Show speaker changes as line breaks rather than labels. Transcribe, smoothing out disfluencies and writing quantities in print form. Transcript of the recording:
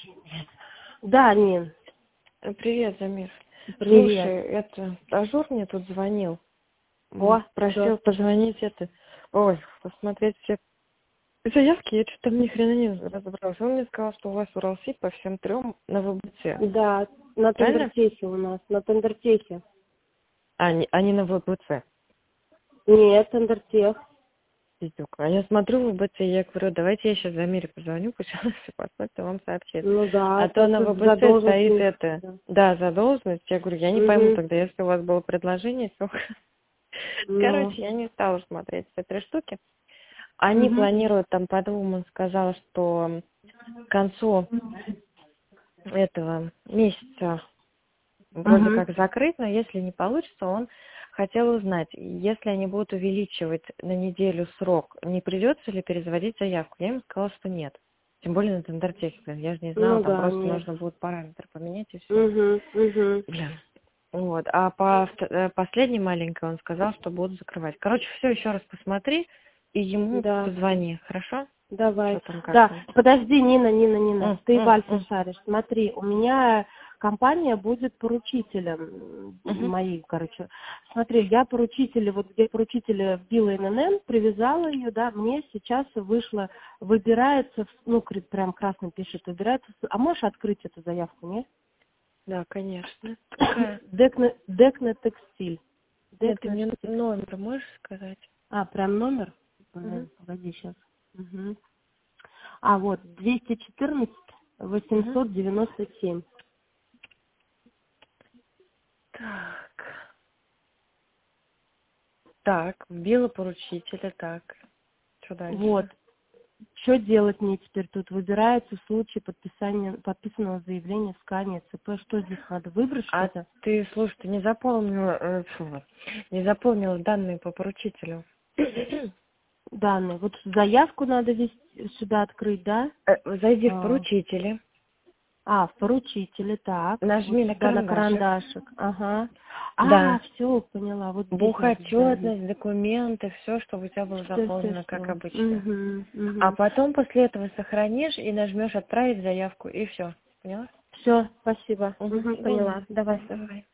Да, Нин,
Привет, Замир.
привет.
Слушай, Ажур мне тут звонил.
О,
Просил
что?
позвонить посмотреть все заявки, я что-то ни хрена не разобралась. Он мне сказал, что у вас Уралсиб по всем трем на ВБЦ.
Да, на
Правильно?
Тендертехе у нас, на Тендертехе.
А не на ВБЦ.
Нет, Тендертех.
Пиздюк. А я смотрю ВБЦ, и я говорю, давайте я сейчас Замире позвоню, пусть она все посмотрит и вам сообщит.
Ну да,
А то на
это
ВБЦ стоит
задолженность.
задолженность. Я говорю, я не пойму
Угу.
тогда, если у вас было предложение, все.
Ну.
Короче, я не стала смотреть все 3 штуки. Они
Угу.
планируют, там по двум он сказал, что к концу этого месяца вроде
Угу.
как закрыть, но если не получится, он хотел узнать, если они будут увеличивать на неделю срок, не придется ли перезводить заявку. Я ему сказала, что нет. Тем более на Тендертехе. Я же не знала,
Ну
там
да,
просто
нет.
нужно будет параметры поменять и все.
Угу. Угу.
Блин. Вот. А последней маленькой он сказал, что будут закрывать. Короче, все еще раз посмотри и ему
Да.
позвони, хорошо? Что
Давай.
там, как
Да,
там?
подожди, Нина, ты в Альфа
М.
шаришь. Смотри, у меня компания будет поручителем
Мгм.
моей, короче. Смотри, я поручители, вот где поручители вбила ННН, привязала ее, да, мне сейчас вышло, выбирается, ну, прям красным пишет, выбирается, а можешь открыть эту заявку, нет?
Да, конечно. Какая?
Декна текстиль.
Нет, ты
Декна
мне
текстиль.
номер можешь сказать?
А, прям номер?
Мгм.
Погоди, сейчас. А, вот, 214
Мгм.
897.
Так. Так, вбила поручителя, так. Что
Вот.
дальше?
Что делать мне теперь тут? Выбирается случай подписанного заявления в скане ЦП. Что здесь надо? Выбрать
А
что-то?
ты, слушай, ты не заполнила данные по поручителю.
Данные. Вот заявку надо вести, сюда открыть, да?
Зайди в
А,
поручители,
в поручителе, так. Вот
нажми на
сюда на
карандашик.
карандашик. Ага.
Да.
Все, поняла. Вот здесь надо сдавить.
Бухотчетность, документы, все, чтобы у тебя было заполнено как
Все.
обычно. А
Угу.
потом после этого сохранишь и нажмешь отправить заявку, и все. Поняла?
Все, спасибо.
Угу.
Поняла. Давай.
Давай.